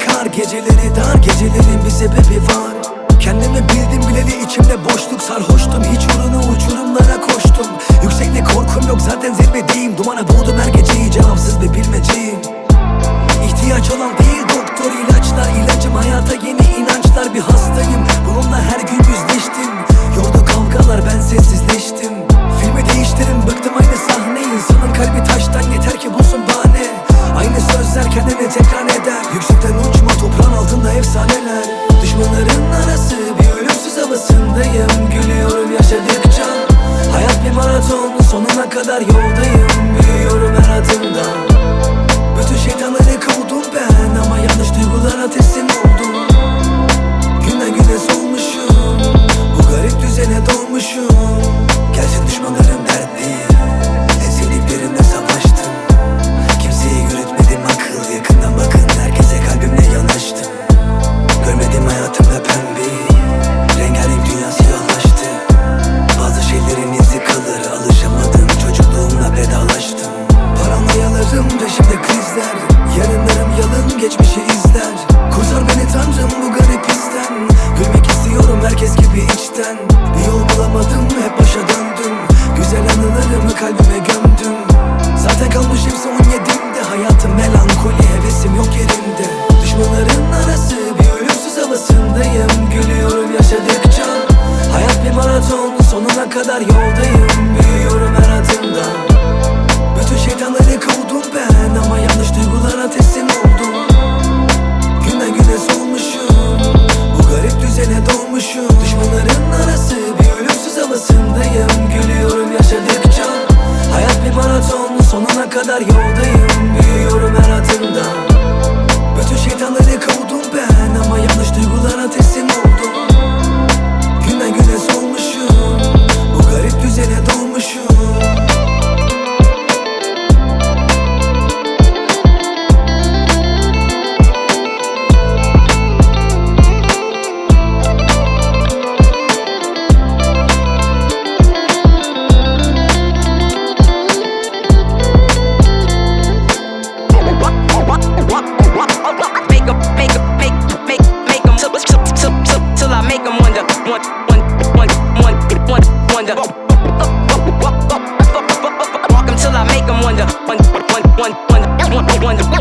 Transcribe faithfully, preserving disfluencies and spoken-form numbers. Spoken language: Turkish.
kar, geceleri dar, gecelerin bir sebebi var. Kendimi bildim bileli içimde boşluk, sarhoştum, hiç uğruna uçurumlara koştum. Yükseklik korkum yok, zaten zirvedeyim. Dumana boğdum her geceyi, cevapsız bir bilmeceyim. İhtiyaç olan değil doktor, ilaçlar, ilacım hayata yeni inançlar. Bir hastayım, bununla her gün yüzleştim. Yordu kavgalar, ben sessizleştim. Filmi değiştirin, bıktım aynı sahne. İnsanın kalbi taştan, yeter ki bulsun bahane. Aynı sözler kendini tekrar eder. Yüksekten uçma, toprağın altında efsaneler. Düşmanların arası bir ölümsüz havasındayım. Gülüyorum yaşadıkça. Hayat bir maraton, sonuna kadar yoldayım. Büyüyorum her adımda. Bütün şeytanları kovdum ben, ama yanlış duygulara teslim oldum. Günden güne solmuşum, bu garip düzene dolmuşum. Gelsin düşmanlarım dert değil, en sevdiklerimle savaştım. Kimseyi yürütmedim akıl, yakından bakın herkese kalbimle yanaştım. Görmedim hayatımda pembeyi, rengarenk dünya siyahlaştı. Bazı şeylerin izi kalır, alışamadım, çocukluğumla vedalaştım. Paranoyalarım peşimde krizler, yarınlarım yalın, geçmişi izler. Kurtar beni Tanrım bu garip histen. Gülmek istiyorum herkes gibi içten. Bir yol bulamadım, hep başa döndüm. Güzel anılarımı kalbime gömdüm. Zaten kalmışım son yedimde. Hayatım melankoli, hevesim yok yerimde. Düşmanların arası bir ölümsüz havasındayım. Gülüyorum yaşadıkça. Hayat bir maraton, sonuna kadar yoldayım. Büyüyorum her adımda. Bütün şeytanları kovdum ben, ama yanlış duygulara teslim oldum. Günden güne solmuşum, bu garip düzene dolmuşum. Düşmanların arası bir ölümsüz havasındayım. Gülüyorum yaşadıkça. Hayat bir maraton, sonuna kadar yoldayım. Büyüyorum her adımda. Bütün şeytanları kovdum ben, ama yanlış duygulara teslim oldum. Günden güne solmuşum, bu garip düzene dolmuşum. Wonder, wonder, wonder, wonder, wonder, wonder.